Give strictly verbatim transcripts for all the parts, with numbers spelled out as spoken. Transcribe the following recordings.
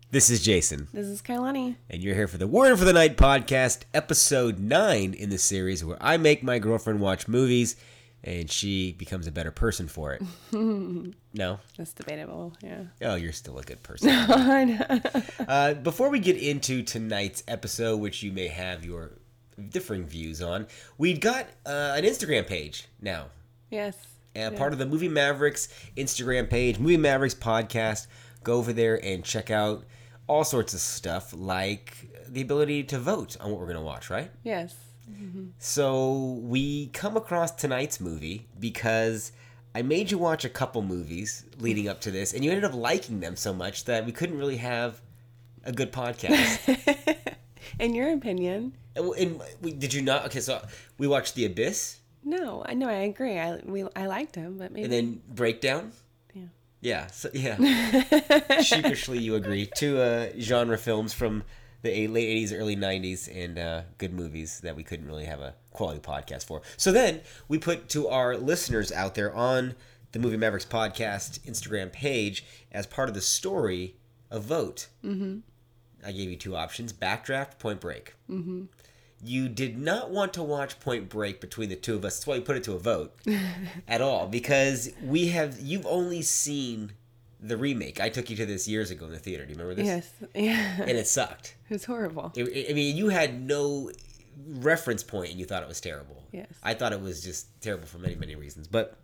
This is Jason. This is Kailani. And you're here for the Word for the Night podcast, episode nine in the series where I make my girlfriend watch movies and she becomes a better person for it. No? That's debatable, yeah. Oh, you're still a good person. uh, before we get into tonight's episode, which you may have your differing views on, we've got uh, an Instagram page now. Yes. Uh, yeah. Part of the Movie Mavericks Instagram page, Movie Mavericks podcast. Go over there and check out all sorts of stuff, like the ability to vote on what we're going to watch, right? Yes. Mm-hmm. So we come across tonight's movie because I made you watch a couple movies leading up to this, and you ended up liking them so much that we couldn't really have a good podcast. In your opinion? And, and we, did you not? Okay, so we watched The Abyss. No, I know, I agree. I we I liked him, but maybe. And then Breakdown. Yeah. Yeah, so, yeah. Sheepishly, you agree. Two uh, genre films from the late eighties, early nineties, and uh, good movies that we couldn't really have a quality podcast for. So then we put to our listeners out there on the Movie Mavericks podcast Instagram page as part of the story a vote. Mm-hmm. I gave you two options: Backdraft, Point Break. Mm-hmm. You did not want to watch Point Break between the two of us. That's why we put it to a vote at all, because we have you've only seen the remake. I took you to this years ago in the theater. Do you remember this? Yes. Yeah. And it sucked. It was horrible. It, it, I mean, you had no reference point, and you thought it was terrible. Yes. I thought it was just terrible for many, many reasons. But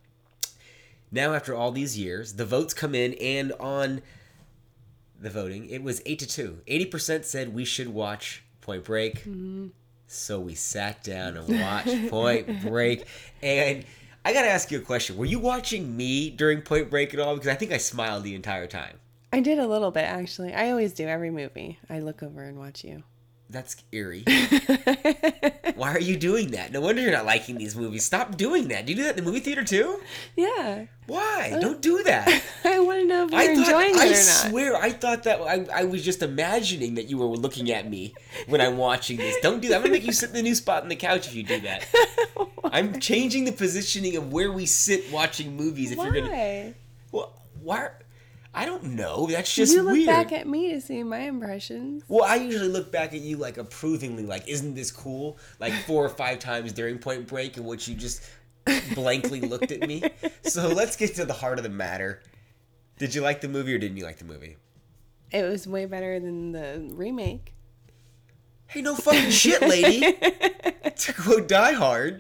now, after all these years, the votes come in, and on the voting, it was eight to two. Eighty percent said we should watch Point Break. Mm-hmm. So we sat down and watched Point Break. And I got to ask you a question. Were you watching me during Point Break at all? Because I think I smiled the entire time. I did a little bit, actually. I always do every movie. I look over and watch you. That's eerie. Why are you doing that? No wonder you're not liking these movies. Stop doing that. Do you do that in the movie theater too? Yeah. Why? Uh, Don't do that. I want to know if you're I thought, enjoying it I or not. I swear, I thought that I, I was just imagining that you were looking at me when I'm watching this. Don't do that. I'm going to make you sit in the new spot on the couch if you do that. I'm changing the positioning of where we sit watching movies. If Why? you're gonna, well, why? I don't know. That's just you look weird. back at me to see my impressions. Well, I usually look back at you like approvingly, like, isn't this cool? Like four or five times during Point Break in which you just blankly looked at me. So let's get to the heart of the matter. Did you like the movie or didn't you like the movie? It was way better than the remake. Hey, no fucking shit, lady. To go Die Hard.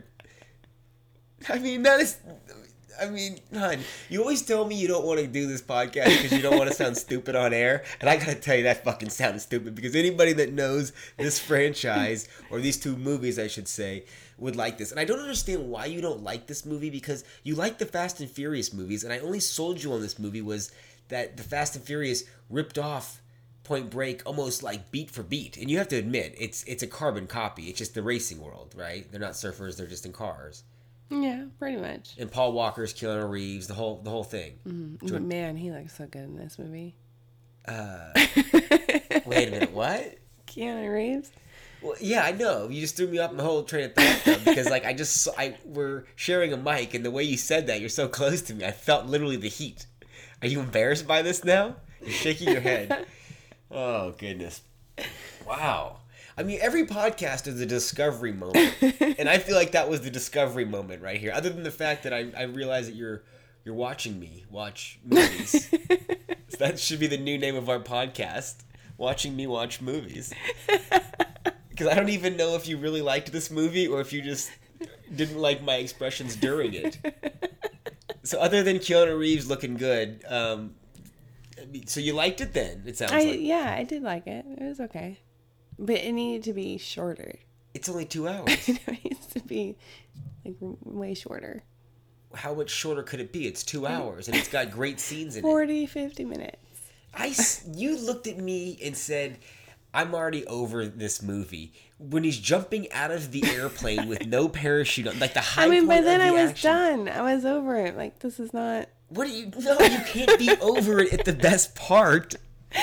I mean, that is... I mean, hon, you always tell me you don't want to do this podcast because you don't want to sound stupid on air. And I got to tell you, that fucking sounded stupid, because anybody that knows this franchise, or these two movies, I should say, would like this. And I don't understand why you don't like this movie, because you like the Fast and Furious movies. And I only sold you on this movie was that the Fast and Furious ripped off Point Break almost like beat for beat. And you have to admit, it's it's a carbon copy. It's just the racing world, right? They're not surfers, they're just in cars. Yeah, pretty much. And Paul Walker's Keanu Reeves, the whole the whole thing. Mm-hmm. But man, he looks so good in this movie. Uh, wait a minute, what? Keanu Reeves? Well, yeah, I know. You just threw me off my whole train of thought, though, because like I just I we're sharing a mic, and the way you said that, you're so close to me. I felt literally the heat. Are you embarrassed by this now? You're shaking your head. Oh goodness! Wow. I mean, every podcast is a discovery moment, and I feel like that was the discovery moment right here. Other than the fact that I, I realize that you're you're watching me watch movies. So that should be the new name of our podcast: Watching Me Watch Movies. Because I don't even know if you really liked this movie or if you just didn't like my expressions during it. So other than Keanu Reeves looking good, um, so you liked it then? It sounds I, like. Yeah, I did like it. It was okay. But it needed to be shorter. It's only two hours. It needs to be like way shorter. How much shorter could it be? It's two hours, and it's got great scenes in forty, it. fifty minutes. I, you looked at me and said, I'm already over this movie. When he's jumping out of the airplane with no parachute on, like the high I mean, point by then of the I was action. done. I was over it. Like, this is not... What do you... No, you can't be over it at the best part.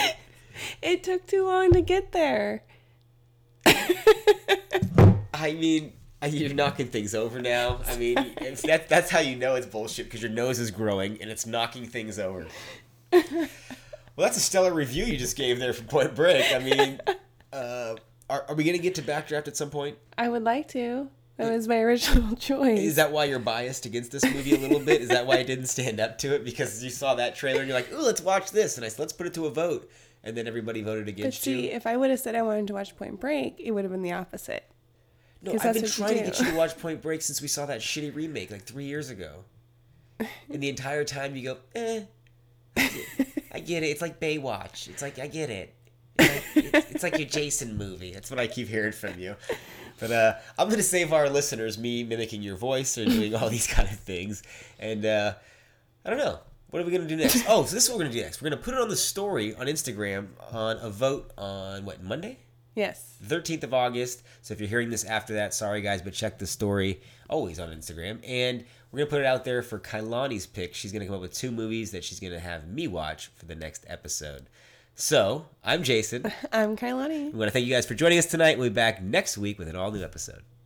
It took too long to get there. I mean, you're knocking things over now. I mean, it's, that, that's how you know it's bullshit, because your nose is growing and it's knocking things over. Well, that's a stellar review you just gave there for Point Break. I mean, uh, are, are we going to get to Backdraft at some point? I would like to. That was my original choice. Is that why you're biased against this movie a little bit? Is that why I didn't stand up to it? Because you saw that trailer and you're like, ooh, let's watch this. And I said, let's put it to a vote. And then everybody voted But against see, you. if I would have said I wanted to watch Point Break, it would have been the opposite. No, 'Cause I've that's been what you trying to do. get you to watch Point Break since we saw that shitty remake like three years ago. And the entire time you go, eh. I get, I get it. It's like Baywatch. It's like, I get it. It's like, it's, it's like your Jason movie. That's what I keep hearing from you. But uh, I'm going to save our listeners me mimicking your voice or doing all these kind of things. And uh, I don't know. What are we going to do next? Oh, so this is what we're going to do next. We're going to put it on the story on Instagram on a vote on, what, Monday? Yes. thirteenth of August. So if you're hearing this after that, sorry guys, but check the story always on Instagram. And we're going to put it out there for Kailani's pick. She's going to come up with two movies that she's going to have me watch for the next episode. So, I'm Jason. I'm Kailani. We want to thank you guys for joining us tonight. We'll be back next week with an all-new episode.